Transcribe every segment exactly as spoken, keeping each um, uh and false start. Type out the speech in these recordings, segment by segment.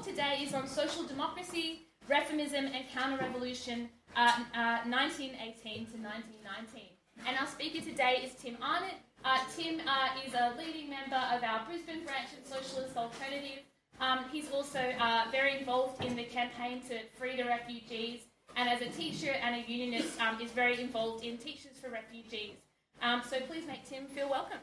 today is on social democracy, reformism and counter-revolution, uh, uh, nineteen eighteen to nineteen nineteen. And our speaker today is Tim Arnott. Uh, Tim uh, is a leading member of our Brisbane branch of Socialist Alternative. Um, he's also uh, very involved in the campaign to free the refugees, and as a teacher and a unionist um, is very involved in Teachers for Refugees. Um, so please make Tim feel welcome.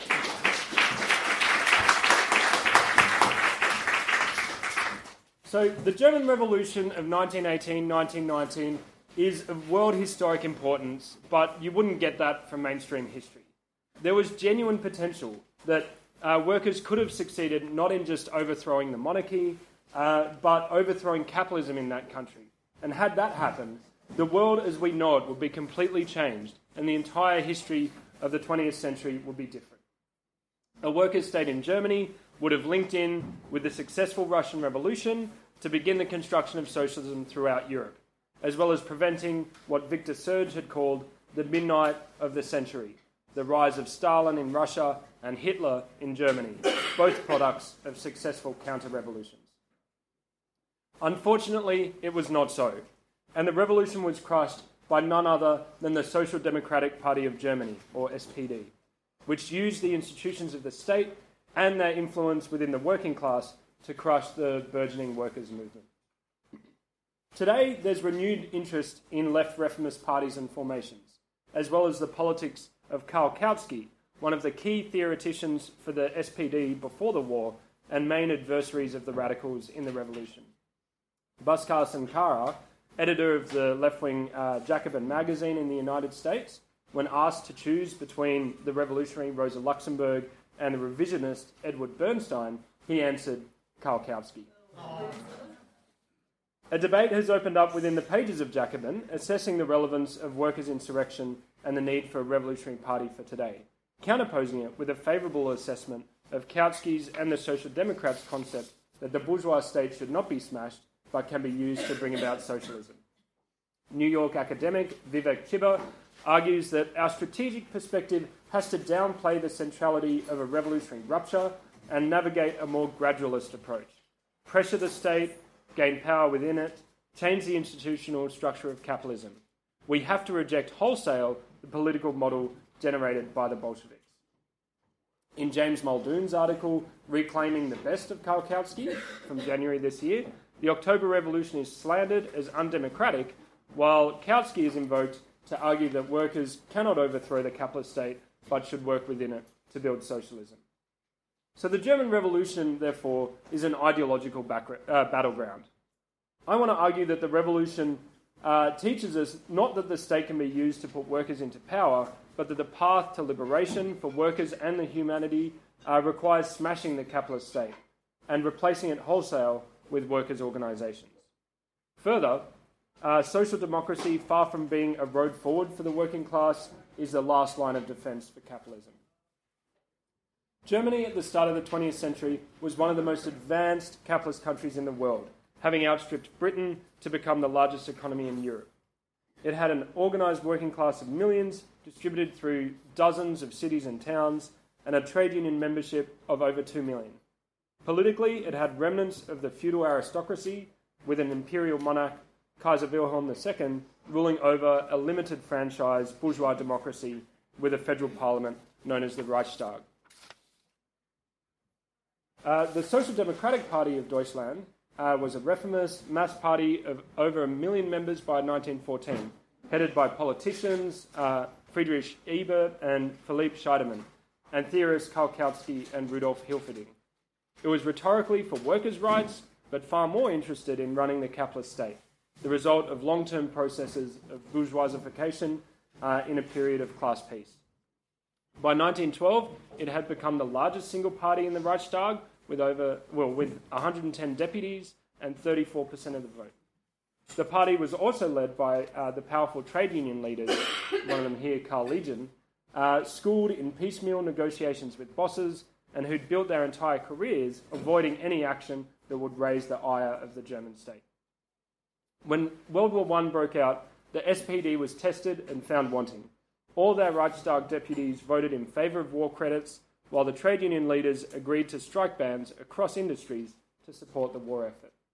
So the German Revolution of nineteen eighteen to nineteen nineteen is of world historic importance, but you wouldn't get that from mainstream history. There was genuine potential that uh, workers could have succeeded not in just overthrowing the monarchy, uh, but overthrowing capitalism in that country. And had that happened, the world as we know it would be completely changed, and the entire history of the twentieth century would be different. A workers' state in Germany would have linked in with the successful Russian Revolution to begin the construction of socialism throughout Europe, as well as preventing what Victor Serge had called the midnight of the century, the rise of Stalin in Russia and Hitler in Germany, both products of successful counter-revolutions. Unfortunately, it was not so, and the revolution was crushed by none other than the Social Democratic Party of Germany, or S P D, which used the institutions of the state and their influence within the working class to crush the burgeoning workers' movement. Today, there's renewed interest in left reformist parties and formations, as well as the politics of Karl Kautsky, one of the key theoreticians for the S P D before the war and main adversaries of the radicals in the revolution. Bhaskar Sankara, editor of the left-wing uh, Jacobin magazine in the United States, when asked to choose between the revolutionary Rosa Luxemburg and the revisionist Edward Bernstein, he answered Karl Kautsky. A debate has opened up within the pages of Jacobin, assessing the relevance of workers' insurrection and the need for a revolutionary party for today, counterposing it with a favourable assessment of Kautsky's and the Social Democrats' concept that the bourgeois state should not be smashed, but can be used to bring about socialism. New York academic Vivek Chibber argues that our strategic perspective has to downplay the centrality of a revolutionary rupture and navigate a more gradualist approach. Pressure the state, gain power within it, change the institutional structure of capitalism. We have to reject wholesale the political model generated by the Bolsheviks. In James Muldoon's article, Reclaiming the Best of Karl Kautsky, from January this year, the October Revolution is slandered as undemocratic, while Kautsky is invoked to argue that workers cannot overthrow the capitalist state, but should work within it to build socialism. So the German Revolution, therefore, is an ideological back, uh, battleground. I want to argue that the revolution uh, teaches us not that the state can be used to put workers into power, but that the path to liberation for workers and the humanity uh, requires smashing the capitalist state and replacing it wholesale with workers' organisations. Further, uh, social democracy, far from being a road forward for the working class, is the last line of defence for capitalism. Germany at the start of the twentieth century was one of the most advanced capitalist countries in the world, having outstripped Britain to become the largest economy in Europe. It had an organised working class of millions, distributed through dozens of cities and towns, and a trade union membership of over two million. Politically, it had remnants of the feudal aristocracy, with an imperial monarch, Kaiser Wilhelm the Second, ruling over a limited franchise bourgeois democracy with a federal parliament known as the Reichstag. Uh, the Social Democratic Party of Deutschland uh, was a reformist mass party of over a million members by nineteen fourteen, headed by politicians uh, Friedrich Ebert and Philipp Scheidemann, and theorists Karl Kautsky and Rudolf Hilferding. It was rhetorically for workers' rights, but far more interested in running the capitalist state, the result of long-term processes of bourgeoisification uh, in a period of class peace. By nineteen twelve, it had become the largest single party in the Reichstag, with over well with one hundred ten deputies and thirty-four percent of the vote. The party was also led by uh, the powerful trade union leaders, one of them here, Karl Liebknecht, uh, schooled in piecemeal negotiations with bosses, and who'd built their entire careers avoiding any action that would raise the ire of the German state. When World War One broke out, the S P D was tested and found wanting. All their Reichstag deputies voted in favour of war credits, while the trade union leaders agreed to strike bans across industries to support the war effort.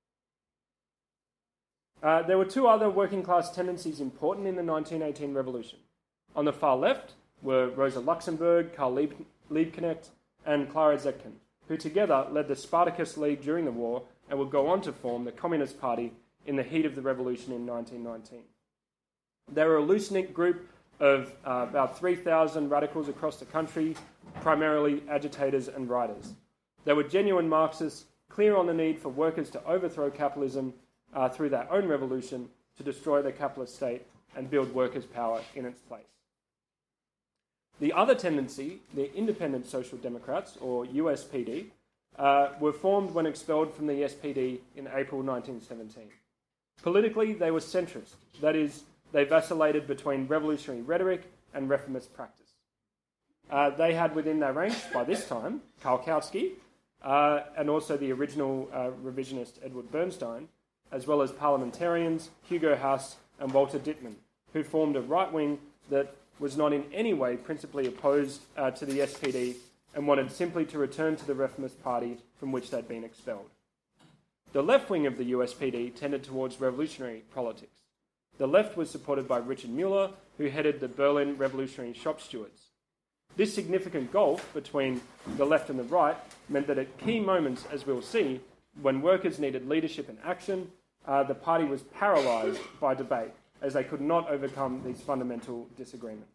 Uh, there were two other working class tendencies important in the nineteen eighteen revolution. On the far left were Rosa Luxemburg, Karl Lieb- Liebknecht, and Clara Zetkin, who together led the Spartacus League during the war and would go on to form the Communist Party in the heat of the revolution in nineteen nineteen. They were a loose-knit group of uh, about three thousand radicals across the country, primarily agitators and writers. They were genuine Marxists, clear on the need for workers to overthrow capitalism uh, through their own revolution, to destroy the capitalist state and build workers' power in its place. The other tendency, the Independent Social Democrats, or U S P D, uh, were formed when expelled from the S P D in April nineteen seventeen. Politically, they were centrist. That is, they vacillated between revolutionary rhetoric and reformist practice. Uh, they had within their ranks, by this time, Karl Kautsky, uh, and also the original uh, revisionist Edward Bernstein, as well as parliamentarians Hugo Haas and Walter Dittmann, who formed a right wing that was not in any way principally opposed uh, to the S P D and wanted simply to return to the Reformist Party from which they'd been expelled. The left wing of the U S P D tended towards revolutionary politics. The left was supported by Richard Mueller, who headed the Berlin Revolutionary Shop Stewards. This significant gulf between the left and the right meant that at key moments, as we'll see, when workers needed leadership and action, uh, the party was paralysed by debate, as they could not overcome these fundamental disagreements.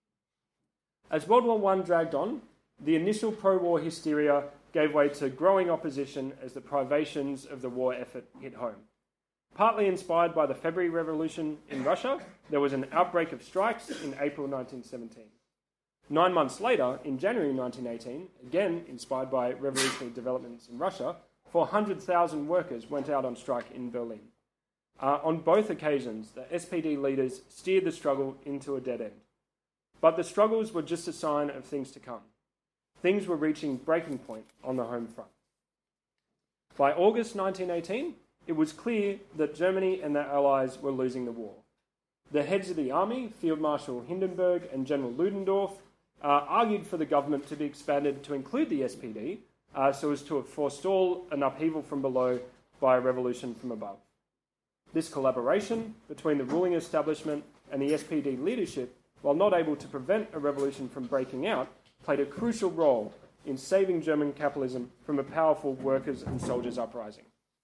As World War One dragged on, the initial pro-war hysteria gave way to growing opposition as the privations of the war effort hit home. Partly inspired by the February Revolution in Russia, there was an outbreak of strikes in April nineteen seventeen. Nine months later, in January nineteen eighteen, again inspired by revolutionary developments in Russia, four hundred thousand workers went out on strike in Berlin. Uh, on both occasions, the S P D leaders steered the struggle into a dead end. But the struggles were just a sign of things to come. Things were reaching breaking point on the home front. By August nineteen eighteen, it was clear that Germany and their allies were losing the war. The heads of the army, Field Marshal Hindenburg and General Ludendorff, uh, argued for the government to be expanded to include the S P D uh, so as to forestall an upheaval from below by a revolution from above. This collaboration between the ruling establishment and the S P D leadership, while not able to prevent a revolution from breaking out, played a crucial role in saving German capitalism from a powerful workers' and soldiers' uprising.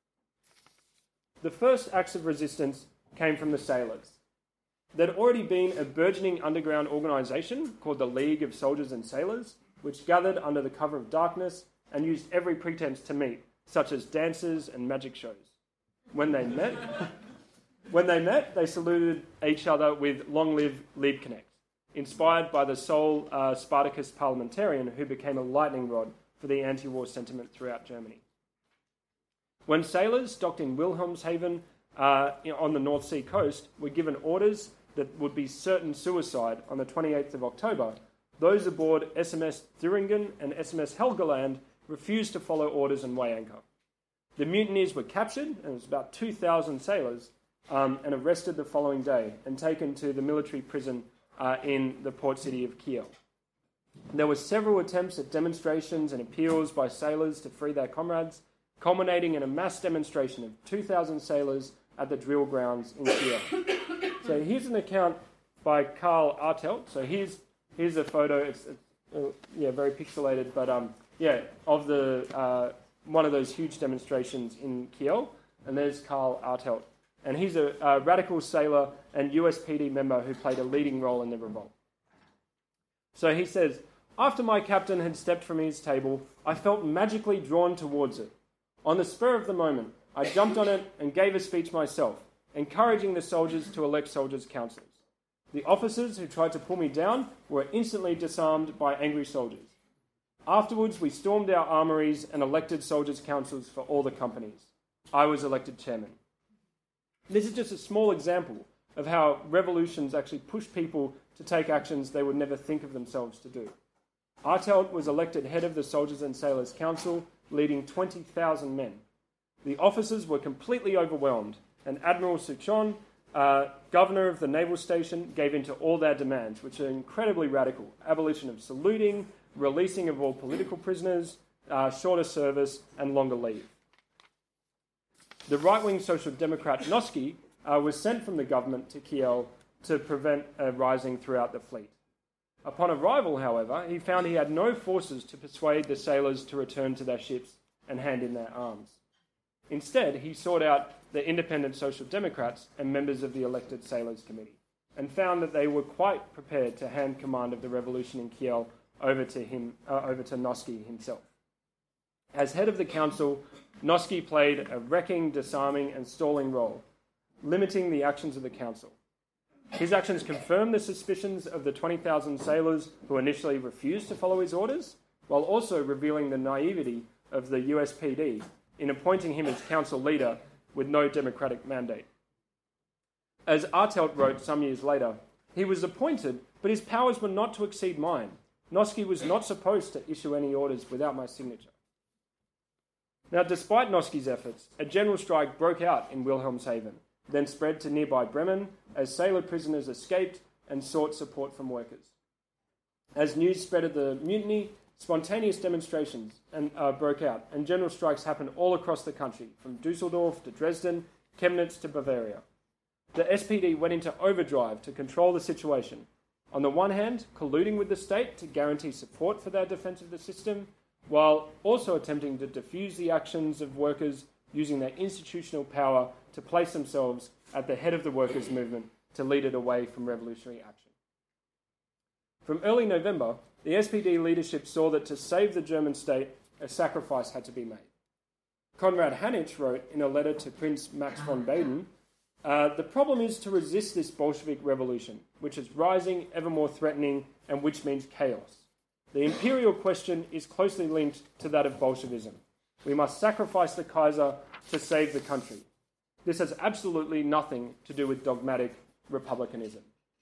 The first acts of resistance came from the sailors. There'd already been a burgeoning underground organisation called the League of Soldiers and Sailors, which gathered under the cover of darkness and used every pretense to meet, such as dances and magic shows. When they met, when they met, they saluted each other with "Long live Liebknecht," inspired by the sole uh, Spartacus parliamentarian who became a lightning rod for the anti-war sentiment throughout Germany. When sailors docked in Wilhelmshaven uh, on the North Sea coast were given orders that would be certain suicide on the twenty-eighth of October, those aboard S M S Thüringen and S M S Helgoland refused to follow orders and weigh anchor. The mutineers were captured, and it was about two thousand sailors, um, and arrested the following day and taken to the military prison uh, in the port city of Kiel. There were several attempts at demonstrations and appeals by sailors to free their comrades, culminating in a mass demonstration of two thousand sailors at the drill grounds in Kiel. So here's an account by Karl Artelt. So here's here's a photo. It's, it's uh, yeah, very pixelated, but um, yeah, of the uh, one of those huge demonstrations in Kiel. And there's Karl Artelt, and he's a, a radical sailor and U S P D member who played a leading role in the revolt. So he says, "After my captain had stepped from his table, I felt magically drawn towards it. On the spur of the moment, I jumped on it and gave a speech myself, encouraging the soldiers to elect soldiers' councillors. The officers who tried to pull me down were instantly disarmed by angry soldiers. Afterwards, we stormed our armories and elected soldiers' councils for all the companies. I was elected chairman." This is just a small example of how revolutions actually push people to take actions they would never think of themselves to do. Artelt was elected head of the Soldiers and Sailors Council, leading twenty thousand men. The officers were completely overwhelmed, and Admiral Souchon, uh, governor of the naval station, gave in to all their demands, which are incredibly radical: abolition of saluting, releasing of all political prisoners, uh, shorter service, and longer leave. The right-wing Social Democrat Noski uh, was sent from the government to Kiel to prevent a rising throughout the fleet. Upon arrival, however, he found he had no forces to persuade the sailors to return to their ships and hand in their arms. Instead, he sought out the independent Social Democrats and members of the elected Sailors' Committee, and found that they were quite prepared to hand command of the revolution in Kiel over to him, uh, over to Noske himself. As head of the council, Noske played a wrecking, disarming and stalling role, limiting the actions of the council. His actions confirmed the suspicions of the twenty thousand sailors who initially refused to follow his orders, while also revealing the naivety of the U S P D in appointing him as council leader with no democratic mandate. As Artelt wrote some years later, he was appointed, but his powers were not to exceed mine. Noske was not supposed to issue any orders without my signature. Now, despite Noske's efforts, a general strike broke out in Wilhelmshaven, then spread to nearby Bremen as sailor prisoners escaped and sought support from workers. As news spread of the mutiny, spontaneous demonstrations and, uh, broke out, and general strikes happened all across the country, from Dusseldorf to Dresden, Chemnitz to Bavaria. The S P D went into overdrive to control the situation, on the one hand, colluding with the state to guarantee support for their defence of the system, while also attempting to defuse the actions of workers using their institutional power to place themselves at the head of the workers' movement to lead it away from revolutionary action. From early November, the S P D leadership saw that to save the German state, a sacrifice had to be made. Konrad Hanitsch wrote in a letter to Prince Max von Baden, uh, the problem is to resist this Bolshevik revolution, which is rising, ever more threatening, and which means chaos. The imperial question is closely linked to that of Bolshevism. We must sacrifice the Kaiser to save the country. This has absolutely nothing to do with dogmatic republicanism.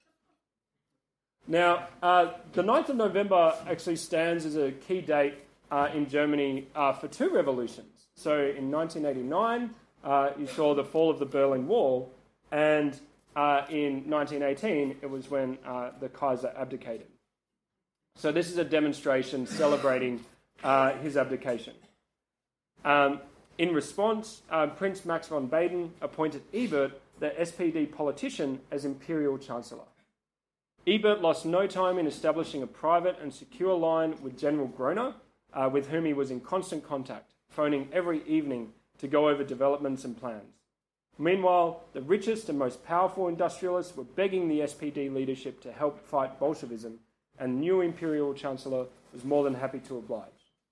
Now, uh, the ninth of November actually stands as a key date uh, in Germany uh, for two revolutions. So in nineteen eighty-nine, uh, you saw the fall of the Berlin Wall, and uh, in nineteen eighteen, it was when uh, the Kaiser abdicated. So this is a demonstration celebrating uh, his abdication. Um, in response, uh, Prince Max von Baden appointed Ebert, the S P D politician, as imperial chancellor. Ebert lost no time in establishing a private and secure line with General Groener, uh, with whom he was in constant contact, phoning every evening to go over developments and plans. Meanwhile, the richest and most powerful industrialists were begging the S P D leadership to help fight Bolshevism, and the new imperial chancellor was more than happy to oblige.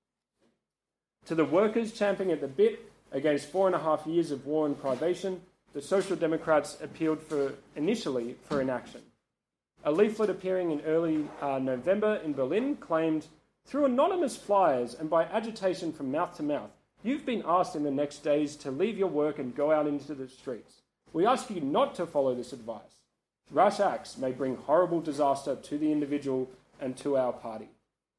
To the workers champing at the bit against four and a half years of war and privation, the Social Democrats appealed for initially for inaction. A leaflet appearing in early uh, November in Berlin claimed, through anonymous flyers and by agitation from mouth to mouth, you've been asked in the next days to leave your work and go out into the streets. We ask you not to follow this advice. Rash acts may bring horrible disaster to the individual and to our party.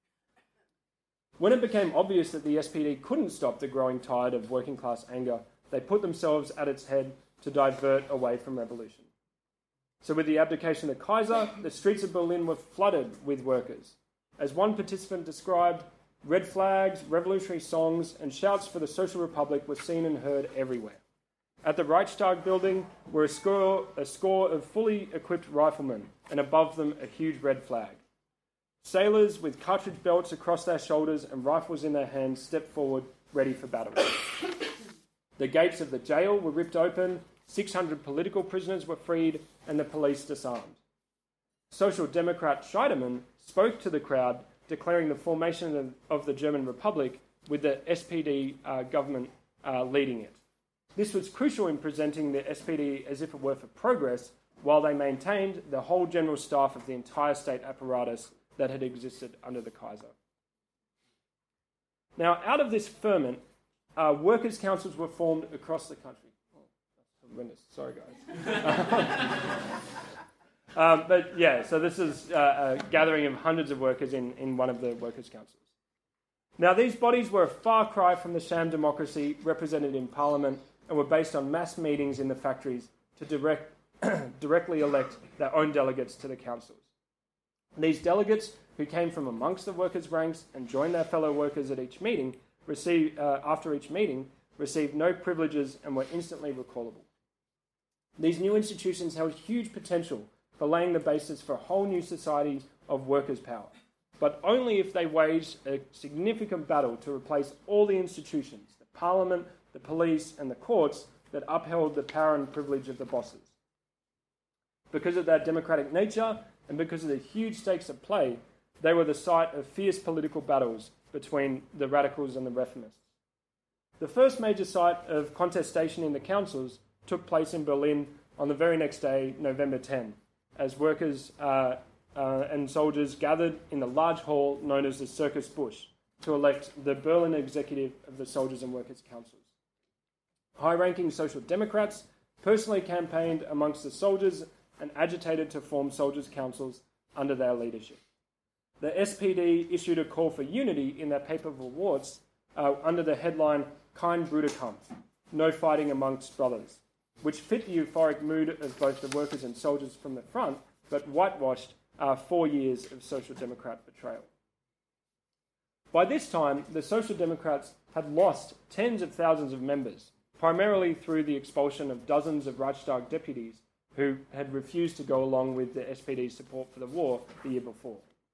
When it became obvious that the S P D couldn't stop the growing tide of working class anger, they put themselves at its head to divert away from revolution. So with the abdication of the Kaiser, the streets of Berlin were flooded with workers. As one participant described, red flags, revolutionary songs, and shouts for the Social Republic were seen and heard everywhere. At the Reichstag building were a score, a score of fully equipped riflemen, and above them a huge red flag. Sailors with cartridge belts across their shoulders and rifles in their hands stepped forward, ready for battle. The gates of the jail were ripped open, six hundred political prisoners were freed, and the police disarmed. Social Democrat Scheidemann spoke to the crowd, declaring the formation of, of the German Republic, with the S P D uh, government uh, leading it. This was crucial in presenting the S P D as if it were for progress, while they maintained the whole general staff of the entire state apparatus that had existed under the Kaiser. Now, out of this ferment, uh, workers' councils were formed across the country. Oh, that's horrendous. Sorry, guys. um, but yeah, so this is uh, a gathering of hundreds of workers in, in one of the workers' councils. Now, these bodies were a far cry from the sham democracy represented in Parliament and were based on mass meetings in the factories to direct, directly elect their own delegates to the councils. These delegates, who came from amongst the workers' ranks and joined their fellow workers at each meeting, received, uh, after each meeting, received no privileges and were instantly recallable. These new institutions held huge potential for laying the basis for a whole new society of workers' power, but only if they waged a significant battle to replace all the institutions, the parliament, the police, and the courts that upheld the power and privilege of the bosses. Because of their democratic nature and because of the huge stakes at play, they were the site of fierce political battles between the radicals and the reformists. The first major site of contestation in the councils took place in Berlin on the very next day, November tenth, as workers uh, uh, and soldiers gathered in the large hall known as the Circus Busch to elect the Berlin executive of the Soldiers and Workers' Councils. High-ranking Social Democrats personally campaigned amongst the soldiers and agitated to form soldiers' councils under their leadership. The S P D issued a call for unity in their paper of awards uh, under the headline Kein Bruderkampf, no fighting amongst brothers, which fit the euphoric mood of both the workers and soldiers from the front, but whitewashed uh, four years of Social Democrat betrayal. By this time, the Social Democrats had lost tens of thousands of members, primarily through the expulsion of dozens of Reichstag deputies who had refused to go along with the S P D's support for the war the year before.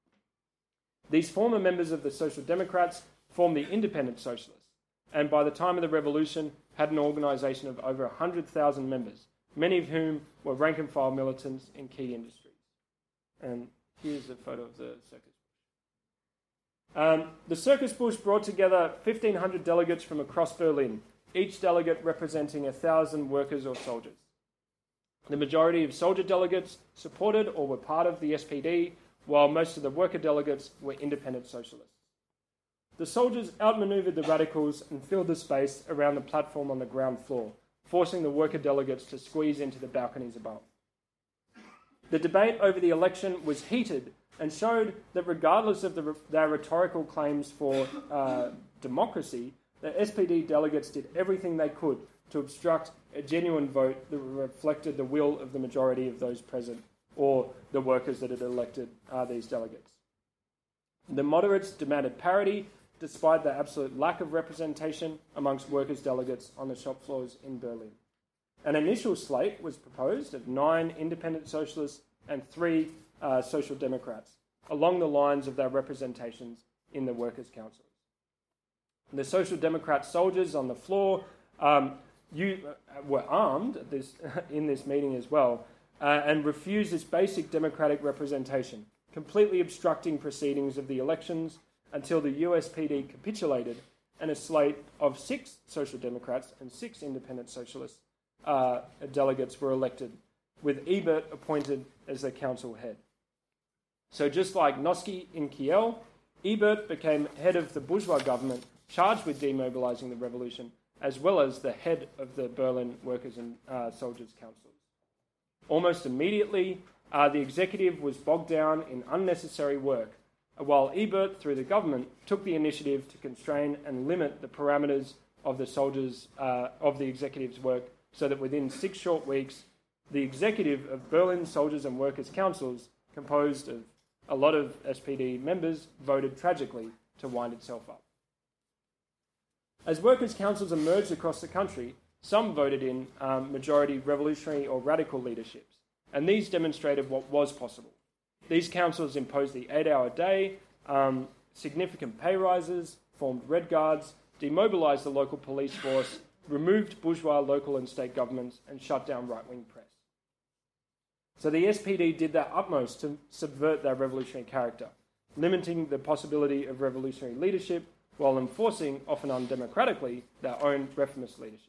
These former members of the Social Democrats formed the Independent Socialists, and by the time of the revolution had an organisation of over one hundred thousand members, many of whom were rank-and-file militants in key industries. And here's a photo of the Circus Busch. Um, the Circus Busch brought together fifteen hundred delegates from across Berlin, each delegate representing one thousand workers or soldiers. The majority of soldier delegates supported or were part of the S P D, while most of the worker delegates were independent socialists. The soldiers outmaneuvered the radicals and filled the space around the platform on the ground floor, forcing the worker delegates to squeeze into the balconies above. The debate over the election was heated and showed that regardless of the, their rhetorical claims for uh, democracy, the S P D delegates did everything they could to obstruct a genuine vote that reflected the will of the majority of those present, or the workers that had elected uh, these delegates. The moderates demanded parity, despite the absolute lack of representation amongst workers' delegates on the shop floors in Berlin. An initial slate was proposed of nine independent socialists and three uh, social democrats, along the lines of their representations in the workers' councils. The social democrat soldiers on the floor um, you, uh, were armed at this, in this meeting as well, uh, and refused this basic democratic representation, completely obstructing proceedings of the elections until the U S P D capitulated and a slate of six Social Democrats and six Independent Socialist uh, delegates were elected, with Ebert appointed as the council head. So just like Noske in Kiel, Ebert became head of the bourgeois government charged with demobilising the revolution, as well as the head of the Berlin Workers' and uh, Soldiers' Councils. Almost immediately, uh, the executive was bogged down in unnecessary work, while Ebert, through the government, took the initiative to constrain and limit the parameters of the soldiers uh, of the executive's work, so that within six short weeks, the executive of Berlin Soldiers and Workers' Councils, composed of a lot of S P D members, voted tragically to wind itself up. As workers' councils emerged across the country, some voted in um, majority revolutionary or radical leaderships, and these demonstrated what was possible. These councils imposed the eight-hour day, um, significant pay rises, formed Red Guards, demobilised the local police force, removed bourgeois local and state governments, and shut down right-wing press. So the S P D did their utmost to subvert their revolutionary character, limiting the possibility of revolutionary leadership while enforcing, often undemocratically, their own reformist leadership.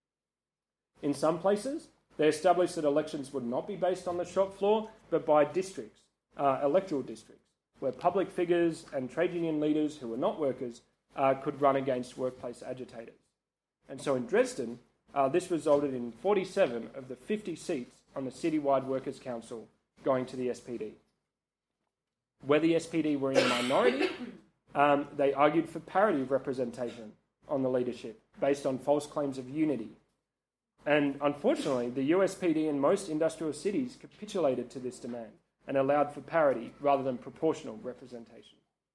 In some places, they established that elections would not be based on the shop floor, but by districts, uh, electoral districts, where public figures and trade union leaders who were not workers uh, could run against workplace agitators. And so in Dresden, uh, this resulted in forty-seven of the fifty seats on the citywide Workers' Council going to the S P D. Where the S P D were in a minority, um, they argued for parity of representation on the leadership, based on false claims of unity. And unfortunately, the U S P D in most industrial cities capitulated to this demand and allowed for parity rather than proportional representation.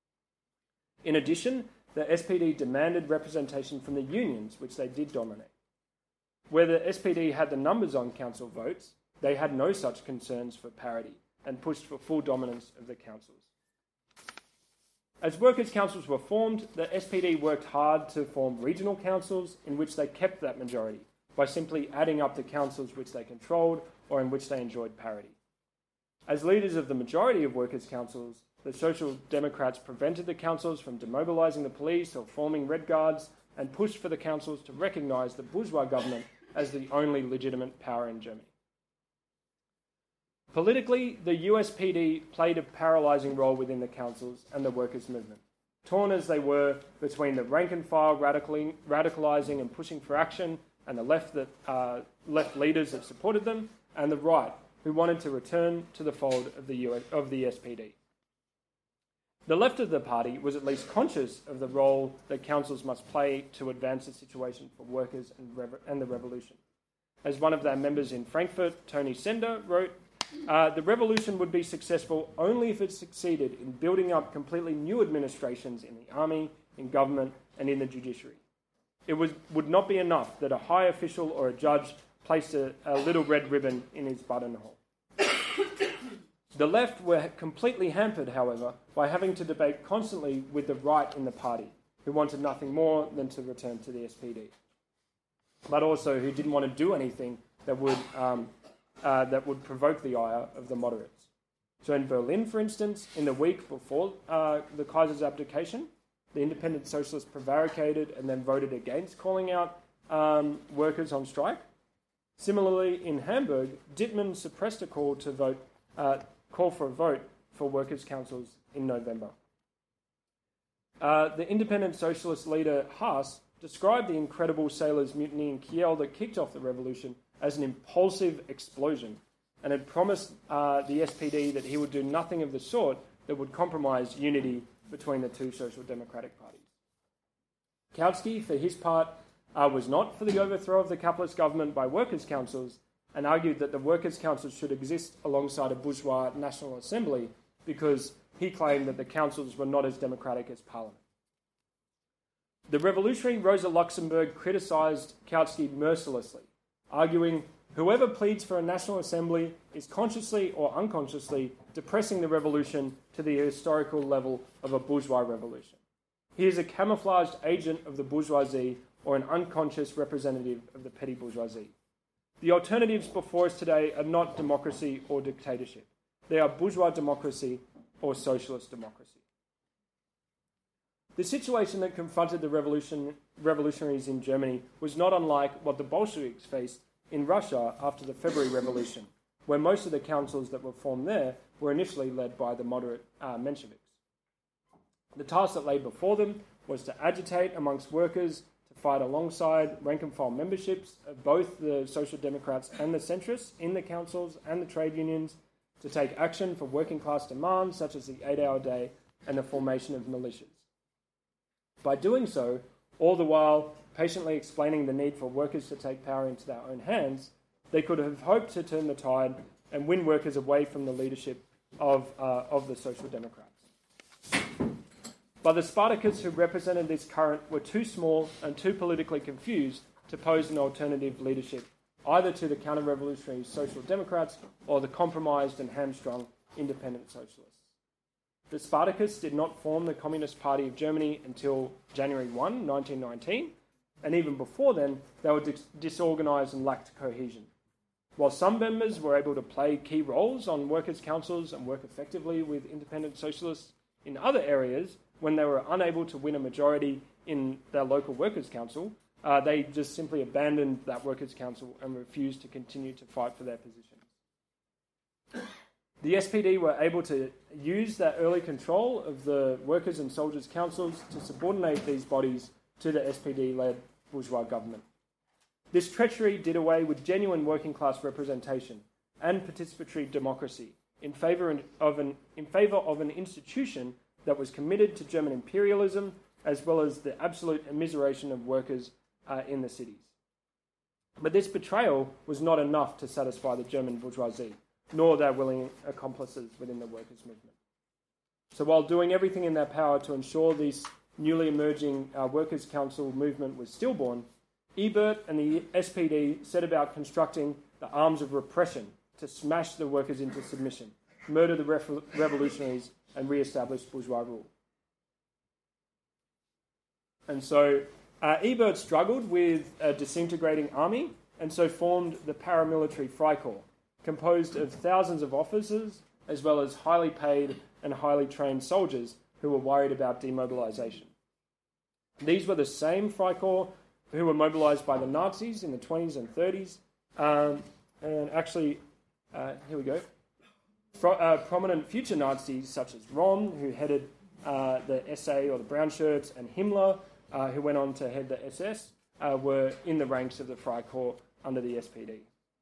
In addition, the S P D demanded representation from the unions, which they did dominate. Where the S P D had the numbers on council votes, they had no such concerns for parity and pushed for full dominance of the councils. As workers' councils were formed, the S P D worked hard to form regional councils in which they kept that majority by simply adding up the councils which they controlled or in which they enjoyed parity. As leaders of the majority of workers' councils, the Social Democrats prevented the councils from demobilising the police or forming Red Guards and pushed for the councils to recognise the bourgeois government as the only legitimate power in Germany. Politically, the U S P D played a paralysing role within the councils and the workers' movement, torn as they were between the rank-and-file radicalising and pushing for action and the left, that, uh, left leaders that supported them, and the right, who wanted to return to the fold of the, U S, of the S P D. The left of the party was at least conscious of the role that councils must play to advance the situation for workers and, rev- and the revolution. As one of their members in Frankfurt, Tony Sender, wrote, uh, the revolution would be successful only if it succeeded in building up completely new administrations in the army, in government, and in the judiciary. It was, would not be enough that a high official or a judge placed a, a little red ribbon in his buttonhole. The left were completely hampered, however, by having to debate constantly with the right in the party, who wanted nothing more than to return to the S P D, but also who didn't want to do anything that would um, uh, that would provoke the ire of the moderates. So in Berlin, for instance, in the week before uh, the Kaiser's abdication, the independent socialists prevaricated and then voted against calling out um, workers on strike. Similarly, in Hamburg, Dittmann suppressed a call to vote, uh, call for a vote for workers' councils in November. Uh, the independent socialist leader Haas described the incredible sailors' mutiny in Kiel that kicked off the revolution as an impulsive explosion, and had promised uh, the S P D that he would do nothing of the sort that would compromise unity between the two social democratic parties. Kautsky, for his part, uh, was not for the overthrow of the capitalist government by workers' councils, and argued that the workers' councils should exist alongside a bourgeois National Assembly because he claimed that the councils were not as democratic as Parliament. The revolutionary Rosa Luxemburg criticised Kautsky mercilessly, arguing, whoever pleads for a National Assembly is consciously or unconsciously depressing the revolution to the historical level of a bourgeois revolution. He is a camouflaged agent of the bourgeoisie or an unconscious representative of the petty bourgeoisie. The alternatives before us today are not democracy or dictatorship. They are bourgeois democracy or socialist democracy. The situation that confronted the revolution, revolutionaries in Germany was not unlike what the Bolsheviks faced in Russia after the February Revolution, where most of the councils that were formed there were initially led by the moderate uh, Mensheviks. The task that lay before them was to agitate amongst workers to fight alongside rank-and-file memberships of both the Social Democrats and the centrists in the councils and the trade unions, to take action for working-class demands such as the eight-hour day and the formation of militias. By doing so, all the while patiently explaining the need for workers to take power into their own hands, they could have hoped to turn the tide and win workers away from the leadership of, uh, of the Social Democrats. But the Spartakists who represented this current were too small and too politically confused to pose an alternative leadership either to the counter-revolutionary Social Democrats or the compromised and hamstrung independent socialists. The Spartakists did not form the Communist Party of Germany until January first, nineteen nineteen, and even before then, they were dis- disorganised and lacked cohesion. While some members were able to play key roles on workers' councils and work effectively with independent socialists in other areas, when they were unable to win a majority in their local workers' council, uh, they just simply abandoned that workers' council and refused to continue to fight for their positions. The S P D were able to use that early control of the workers' and soldiers' councils to subordinate these bodies to the S P D-led bourgeois government. This treachery did away with genuine working-class representation and participatory democracy in favour of an, in favour of an institution that was committed to German imperialism as well as the absolute immiseration of workers uh, in the cities. But this betrayal was not enough to satisfy the German bourgeoisie, nor their willing accomplices within the workers' movement. So while doing everything in their power to ensure this newly emerging uh, workers' council movement was stillborn, Ebert and the S P D set about constructing the arms of repression to smash the workers into submission, murder the re- revolutionaries, and re-establish bourgeois rule. And so uh, Ebert struggled with a disintegrating army, and so formed the paramilitary Freikorps, composed of thousands of officers, as well as highly paid and highly trained soldiers who were worried about demobilisation. These were the same Freikorps who were mobilised by the Nazis in the twenties and thirties. Um, and actually, uh, here we go. Fro- uh, prominent future Nazis such as Rom, who headed uh, the S A or the Brown Shirts, and Himmler, uh, who went on to head the S S, uh, were in the ranks of the Freikorps under the S P D.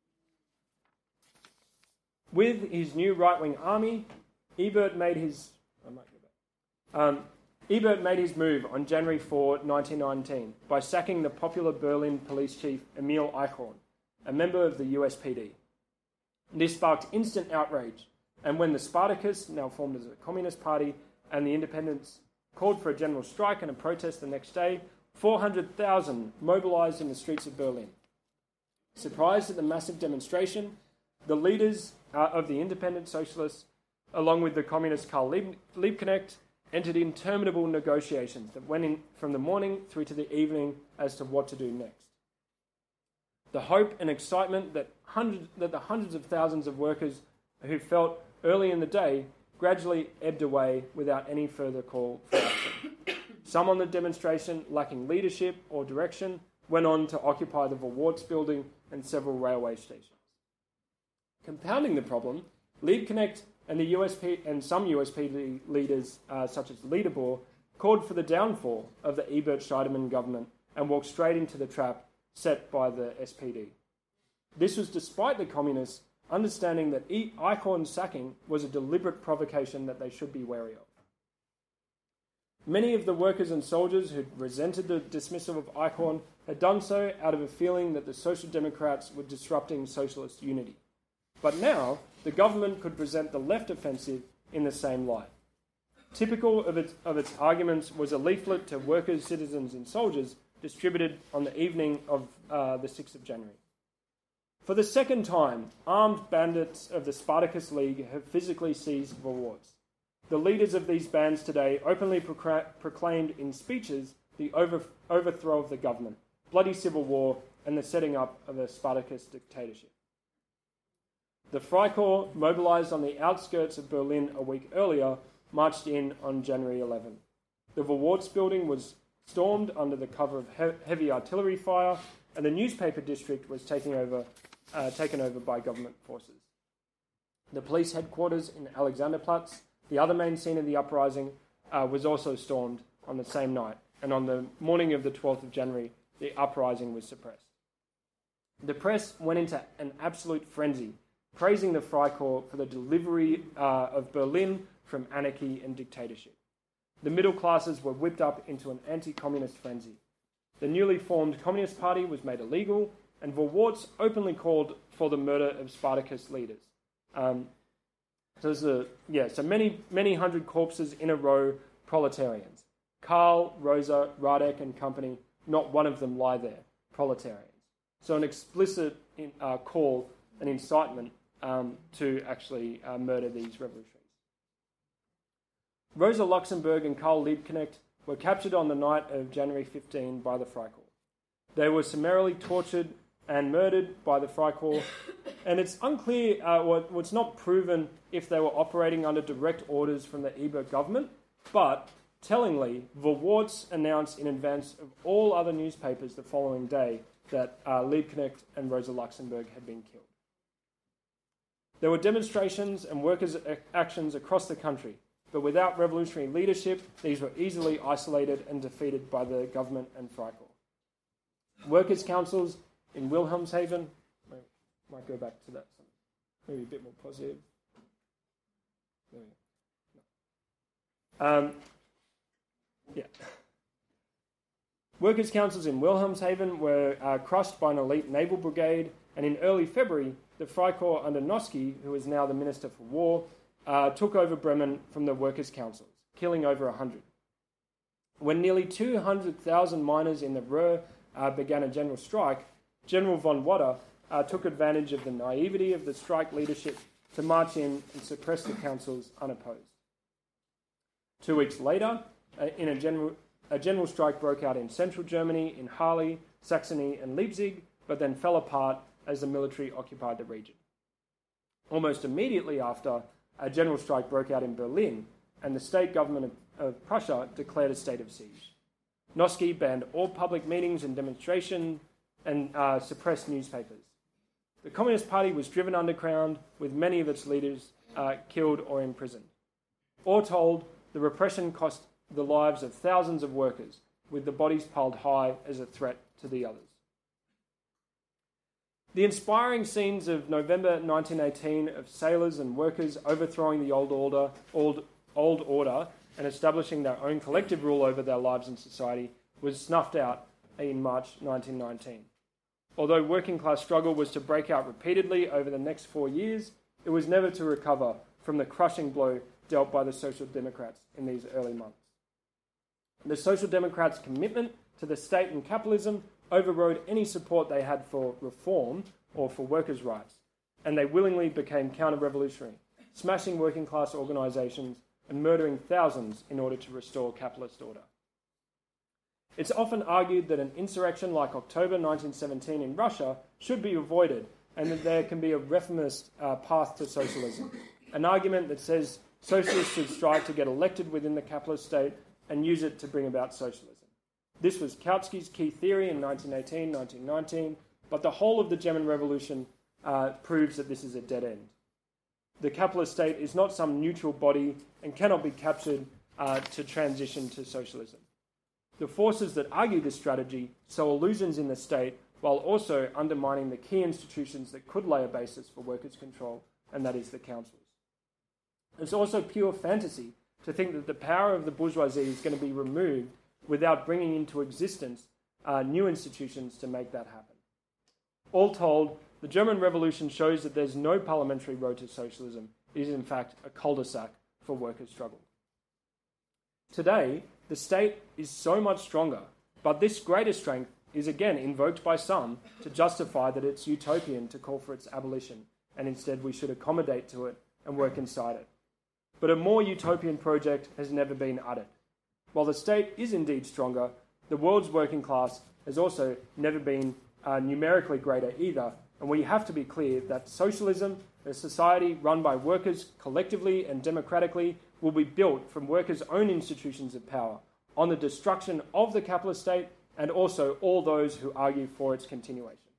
With his new right-wing army, Ebert made his I might go back. Um, Ebert made his move on January fourth, nineteen nineteen, by sacking the popular Berlin police chief Emil Eichhorn, a member of the U S P D. This sparked instant outrage, and when the Spartacus, now formed as a Communist Party, and the Independents called for a general strike and a protest the next day, four hundred thousand mobilised in the streets of Berlin. Surprised at the massive demonstration, the leaders uh, of the Independent Socialists, along with the communist Karl Lieb- Liebknecht, entered interminable negotiations that went in from the morning through to the evening as to what to do next. The hope and excitement that, hundred, that the hundreds of thousands of workers who felt early in the day gradually ebbed away without any further call for action. Some on the demonstration, lacking leadership or direction, went on to occupy the Vorwärts building and several railway stations. Compounding the problem, Liebknecht and the U S P and some U S P D leaders, uh, such as Liederbohr, called for the downfall of the Ebert-Scheidemann government and walked straight into the trap set by the S P D. This was despite the communists understanding that e- Eichhorn's sacking was a deliberate provocation that they should be wary of. Many of the workers and soldiers who resented the dismissal of Eichhorn had done so out of a feeling that the Social Democrats were disrupting socialist unity. But now, the government could present the left offensive in the same light. Typical of its, of its arguments was a leaflet to workers, citizens and soldiers distributed on the evening of uh, the sixth of January. For the second time, armed bandits of the Spartacus League have physically seized Vorwärts. The leaders of these bands today openly procra- proclaimed in speeches the over- overthrow of the government, bloody civil war, and the setting up of a Spartacus dictatorship. The Freikorps, mobilised on the outskirts of Berlin a week earlier, marched in on January eleventh. The Vorwärts building was stormed under the cover of he- heavy artillery fire, and the newspaper district was taken over, uh, taken over by government forces. The police headquarters in Alexanderplatz, the other main scene of the uprising, uh, was also stormed on the same night, and on the morning of the twelfth of January, the uprising was suppressed. The press went into an absolute frenzy, praising the Freikorps for the delivery uh, of Berlin from anarchy and dictatorship. The middle classes were whipped up into an anti-communist frenzy. The newly formed Communist Party was made illegal, and Vorwärts openly called for the murder of Spartacus leaders. Um, so there's a, yeah, so many, many hundred corpses in a row, proletarians. Karl, Rosa, Radek and company, not one of them lie there, proletarians. So an explicit in, uh, call, an incitement um, to actually uh, murder these revolutionaries. Rosa Luxemburg and Karl Liebknecht were captured on the night of January fifteenth by the Freikorps. They were summarily tortured and murdered by the Freikorps, and it's unclear, uh, well, it's not proven if they were operating under direct orders from the Ebert government, but tellingly, Vorwärts announced in advance of all other newspapers the following day that uh, Liebknecht and Rosa Luxemburg had been killed. There were demonstrations and workers' actions across the country, but without revolutionary leadership, these were easily isolated and defeated by the government and Freikorps. Workers' councils in Wilhelmshaven, I might go back to that, maybe a bit more positive. There we go. Um, yeah. Workers' councils in Wilhelmshaven were uh, crushed by an elite naval brigade, and in early February, the Freikorps under Noske, who is now the Minister for War, uh, took over Bremen from the workers' councils, killing over one hundred. When nearly two hundred thousand miners in the Ruhr uh, began a general strike, General von Watter uh, took advantage of the naivety of the strike leadership to march in and suppress the councils unopposed. Two weeks later, uh, in a general, a general strike broke out in central Germany, in Halle, Saxony and Leipzig, but then fell apart as the military occupied the region. Almost immediately after, a general strike broke out in Berlin, and the state government of, of Prussia declared a state of siege. Noske banned all public meetings and demonstrations and uh, suppressed newspapers. The Communist Party was driven underground, with many of its leaders uh, killed or imprisoned. All told, the repression cost the lives of thousands of workers, with the bodies piled high as a threat to the others. The inspiring scenes of November nineteen eighteen of sailors and workers overthrowing the old order, old, old order and establishing their own collective rule over their lives and society was snuffed out in March nineteen nineteen. Although working class struggle was to break out repeatedly over the next four years, it was never to recover from the crushing blow dealt by the Social Democrats in these early months. The Social Democrats' commitment to the state and capitalism overrode any support they had for reform or for workers' rights, and they willingly became counter-revolutionary, smashing working class organisations and murdering thousands in order to restore capitalist order. It's often argued that an insurrection like October nineteen seventeen in Russia should be avoided and that there can be a reformist uh, path to socialism, an argument that says socialists should strive to get elected within the capitalist state and use it to bring about socialism. This was Kautsky's key theory in nineteen eighteen, nineteen nineteen, but the whole of the German Revolution uh, proves that this is a dead end. The capitalist state is not some neutral body and cannot be captured uh, to transition to socialism. The forces that argue this strategy sow illusions in the state while also undermining the key institutions that could lay a basis for workers' control, and that is the councils. It's also pure fantasy to think that the power of the bourgeoisie is going to be removed without bringing into existence uh, new institutions to make that happen. All told, the German Revolution shows that there's no parliamentary road to socialism. It is, in fact, a cul-de-sac for workers' struggle. Today, the state is so much stronger, but this greater strength is again invoked by some to justify that it's utopian to call for its abolition, and instead we should accommodate to it and work inside it. But a more utopian project has never been uttered. While the state is indeed stronger, the world's working class has also never been uh, numerically greater either, and we have to be clear that socialism, a society run by workers collectively and democratically, will be built from workers' own institutions of power on the destruction of the capitalist state and also all those who argue for its continuation.